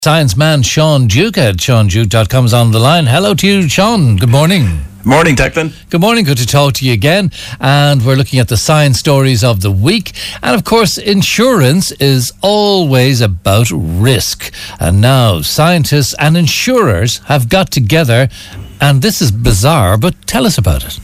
Science man Sean Duke at SeanDuke.com is on the line. Hello to you, Sean. Good morning. Morning, Declan. Good morning. Good to talk to you again. And we're looking at the science stories of the week. And of course, insurance is always about risk. And now scientists and insurers have got together. And this is bizarre, but tell us about it.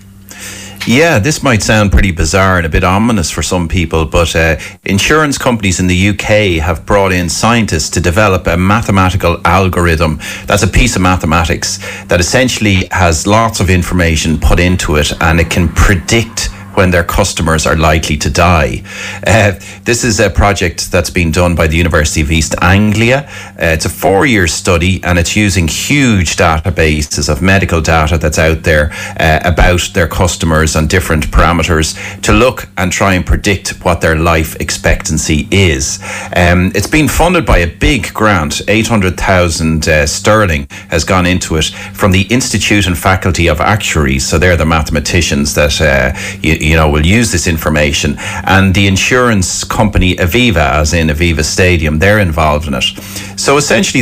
Yeah, this might sound pretty bizarre and a bit ominous for some people, but insurance companies in the UK have brought in scientists to develop a mathematical algorithm. That's a piece of mathematics that essentially has lots of information put into it, and it can predict when their customers are likely to die. This is a project that's been done by the University of East Anglia. It's a 4-year study, and it's using huge databases of medical data that's out there about their customers and different parameters to look and try and predict what their life expectancy is. It's been funded by a big grant. 800,000 sterling has gone into it from the Institute and Faculty of Actuaries. So they're the mathematicians that will use this information, and the insurance company Aviva, as in Aviva Stadium, they're involved in it. So essentially,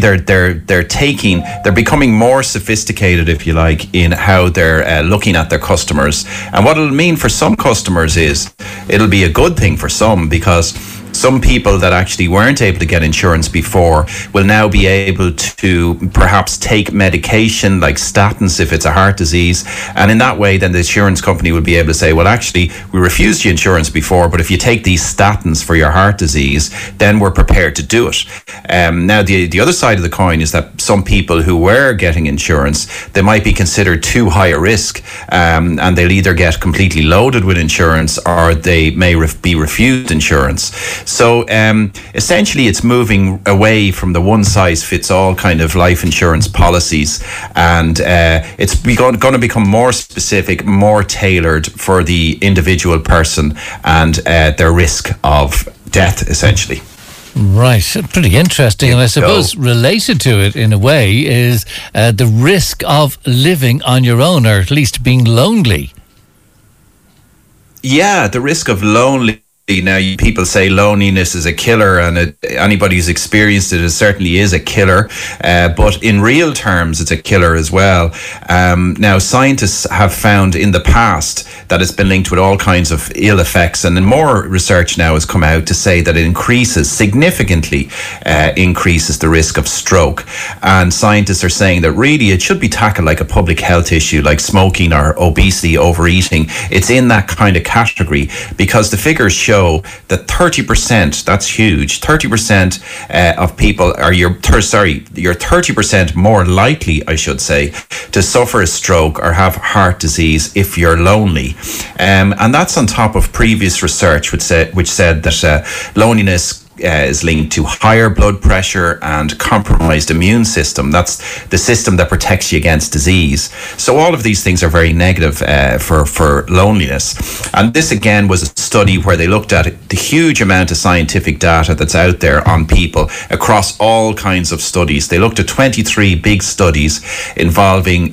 they're becoming more sophisticated, if you like, in how they're looking at their customers. And what it'll mean for some customers is it'll be a good thing for some, because some people that actually weren't able to get insurance before will now be able to perhaps take medication like statins if it's a heart disease. And in that way, then the insurance company will be able to say, well, actually, we refused you insurance before, but if you take these statins for your heart disease, then we're prepared to do it. Now, the other side of the coin is that some people who were getting insurance, they might be considered too high a risk, and they'll either get completely loaded with insurance or they may be refused insurance. So essentially, it's moving away from the one-size-fits-all kind of life insurance policies, and it's going to become more specific, more tailored for the individual person and their risk of death, essentially. Right, pretty interesting. And I suppose related to it in a way is the risk of living on your own, or at least being lonely. Yeah, the risk of loneliness. Now, people say loneliness is a killer, and anybody who's experienced it certainly is a killer. But in real terms, it's a killer as well. Now, scientists have found in the past that it's been linked with all kinds of ill effects, and more research now has come out to say that it significantly increases the risk of stroke. And scientists are saying that really it should be tackled like a public health issue, like smoking or obesity, overeating. It's in that kind of category, because the figures show that 30%, that's huge, 30% of people are you're 30% more likely, I should say, to suffer a stroke or have heart disease if you're lonely. And that's on top of previous research which said that loneliness is linked to higher blood pressure and compromised immune system. That's the system that protects you against disease. So all of these things are very negative for loneliness. And this again was a study where they looked at the huge amount of scientific data that's out there on people across all kinds of studies. They looked at 23 big studies involving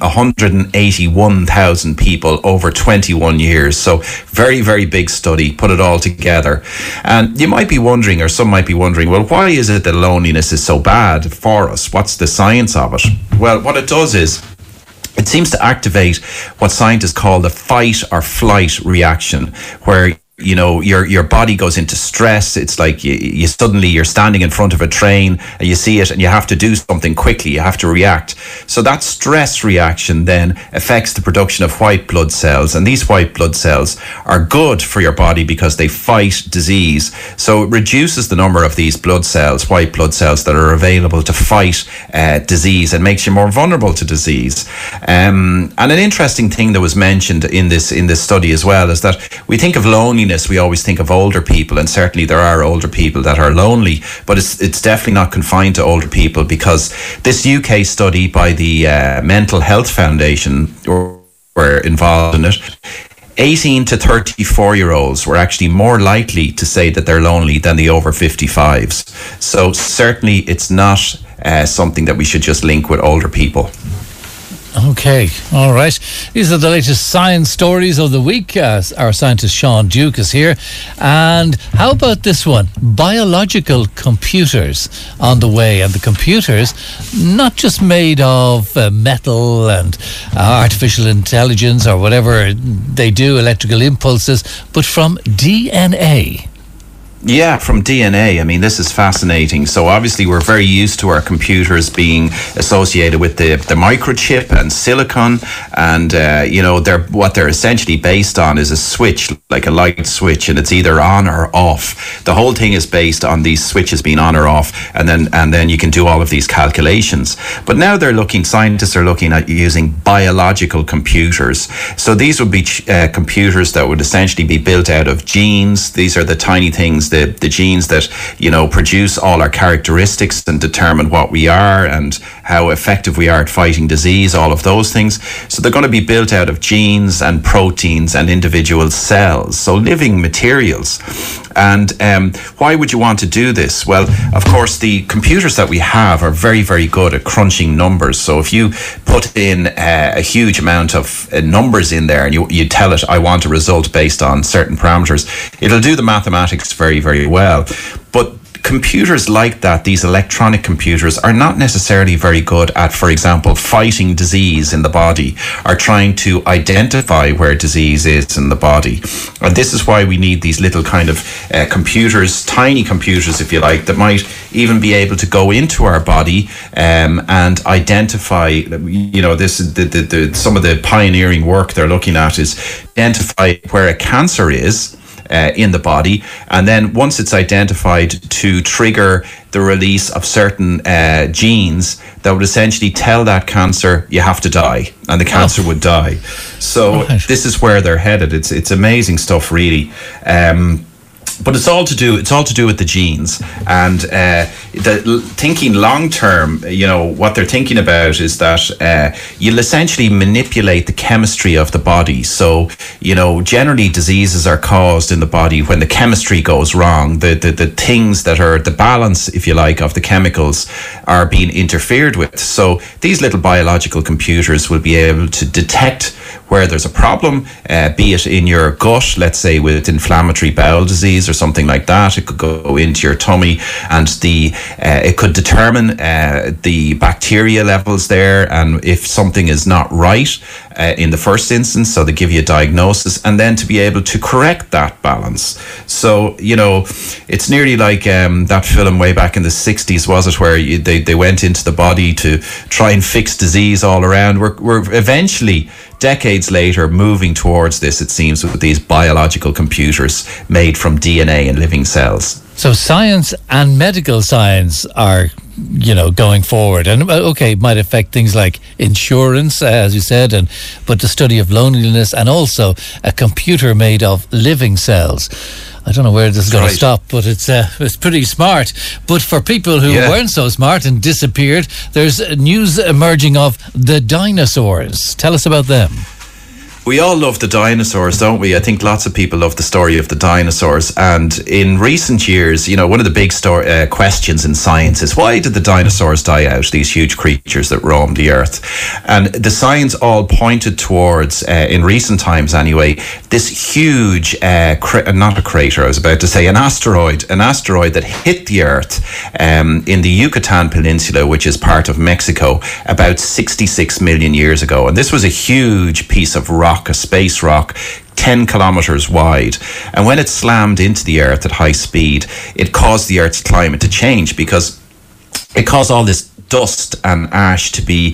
181,000 people over 21 years. So very, very big study, put it all together. And you might be wondering, or some might be wondering, well, why is it that loneliness is so bad for us? What's the science of it? Well, what it does is it seems to activate what scientists call the fight or flight reaction, where your body goes into stress. It's like you suddenly you're standing in front of a train and you see it and you have to do something quickly. You have to react. So that stress reaction then affects the production of white blood cells, and these white blood cells are good for your body because they fight disease. So it reduces the number of these blood cells, white blood cells, that are available to fight disease, and makes you more vulnerable to disease. And an interesting thing that was mentioned in this study as well is that we think of loneliness, we always think of older people, and certainly there are older people that are lonely, but it's definitely not confined to older people, because this UK study by the Mental Health Foundation were involved in it. 18 to 34-year-olds were actually more likely to say that they're lonely than the over 55s. So certainly it's not something that we should just link with older people. Okay, all right. These are the latest science stories of the week. Our scientist Sean Duke is here. And how about this one? Biological computers on the way. And the computers, not just made of metal and artificial intelligence or whatever they do, electrical impulses, but from DNA. Yeah, from DNA. I mean, this is fascinating. So obviously we're very used to our computers being associated with the microchip and silicon, and what they're essentially based on is a switch, like a light switch, and it's either on or off. The whole thing is based on these switches being on or off, and then you can do all of these calculations. But now scientists are looking at using biological computers. So these would be computers that would essentially be built out of genes. These are the tiny things, the genes that produce all our characteristics and determine what we are and how effective we are at fighting disease, all of those things. So they're going to be built out of genes and proteins and individual cells, so living materials. And why would you want to do this? Well, of course, the computers that we have are very, very good at crunching numbers. So if you put in a huge amount of numbers in there and you tell it, I want a result based on certain parameters, it'll do the mathematics very, very well. But computers like that, these electronic computers, are not necessarily very good at, for example, fighting disease in the body or trying to identify where disease is in the body. And this is why we need these little kind of computers, tiny computers, if you like, that might even be able to go into our body and identify, this is some of the pioneering work they're looking at is identify where a cancer is in the body, and then once it's identified, to trigger the release of certain genes that would essentially tell that cancer you have to die, and the cancer would die. So this is where they're headed. It's amazing stuff, really. But it's all to do with the genes, and thinking long term. What they're thinking about is that you'll essentially manipulate the chemistry of the body. So generally diseases are caused in the body when the chemistry goes wrong. The things that are the balance, if you like, of the chemicals are being interfered with. So these little biological computers will be able to detect where there's a problem, be it in your gut, let's say with inflammatory bowel disease or something like that. It could go into your tummy, and it could determine the bacteria levels there, and if something is not right in the first instance, so they give you a diagnosis, and then to be able to correct that balance. So it's nearly like that film way back in the 60s, was it, where they went into the body to try and fix disease all around. We're eventually, decades later, moving towards this, it seems, with these biological computers made from DNA and living cells. So science and medical science are, going forward. And it might affect things like insurance, as you said, but the study of loneliness, and also a computer made of living cells. I don't know where this is going to stop, but it's pretty smart. But for people who weren't so smart and disappeared, there's news emerging of the dinosaurs. Tell us about them. We all love the dinosaurs, don't we? I think lots of people love the story of the dinosaurs. And in recent years, one of the big questions in science is, why did the dinosaurs die out, these huge creatures that roamed the earth? And the science all pointed towards, in recent times anyway, this huge, not a crater, I was about to say, an asteroid that hit the earth in the Yucatan Peninsula, which is part of Mexico, about 66 million years ago. And this was a huge piece of rock, a space rock, 10 kilometers wide. And when it slammed into the earth at high speed, it caused the earth's climate to change, because it caused all this dust and ash to be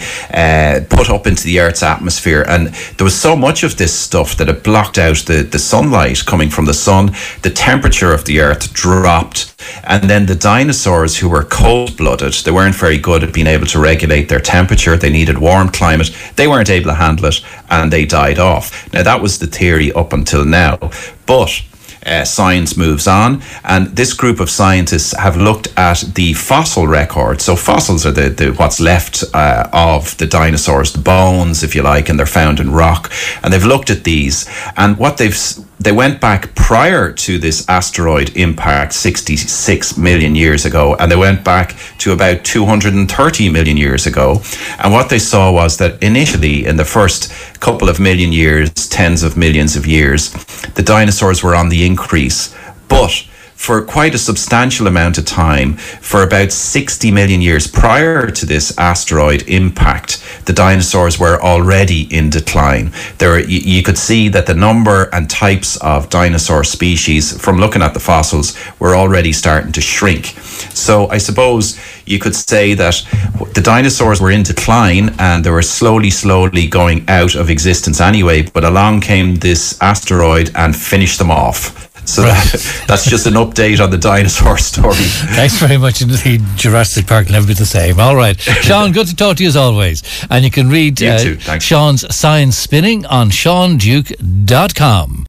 put up into the Earth's atmosphere, and there was so much of this stuff that it blocked out the sunlight coming from the sun. The temperature of the Earth dropped, and then the dinosaurs, who were cold-blooded, they weren't very good at being able to regulate their temperature. They needed warm climate. They weren't able to handle it, and they died off. Now, that was the theory up until now, but science moves on, and this group of scientists have looked at the fossil record. So fossils are the what's left of the dinosaurs, the bones, if you like, and they're found in rock. And they've looked at these, and what they've they went back prior to this asteroid impact 66 million years ago, and they went back to about 230 million years ago. And what they saw was that initially, in the first couple of million years, tens of millions of years, the dinosaurs were on the increase. But for quite a substantial amount of time, for about 60 million years prior to this asteroid impact, the dinosaurs were already in decline. You could see that the number and types of dinosaur species, from looking at the fossils, were already starting to shrink. So I suppose you could say that the dinosaurs were in decline and they were slowly going out of existence anyway, but along came this asteroid and finished them off. So that's just an update on the dinosaur story. Thanks very much indeed. Jurassic Park will never be the same. All right. Sean, good to talk to you as always. And you can read You too. Thanks. Sean's Science Spinning on seanduke.com.